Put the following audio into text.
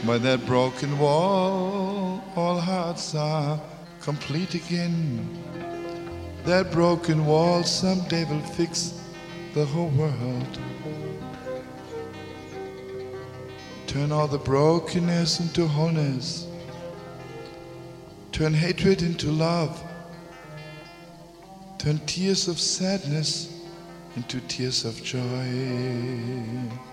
By that broken wall, all hearts are complete again. That broken wall someday will fix the whole world. Turn all the brokenness into wholeness. Turn hatred into love. Turn tears of sadness into tears of joy.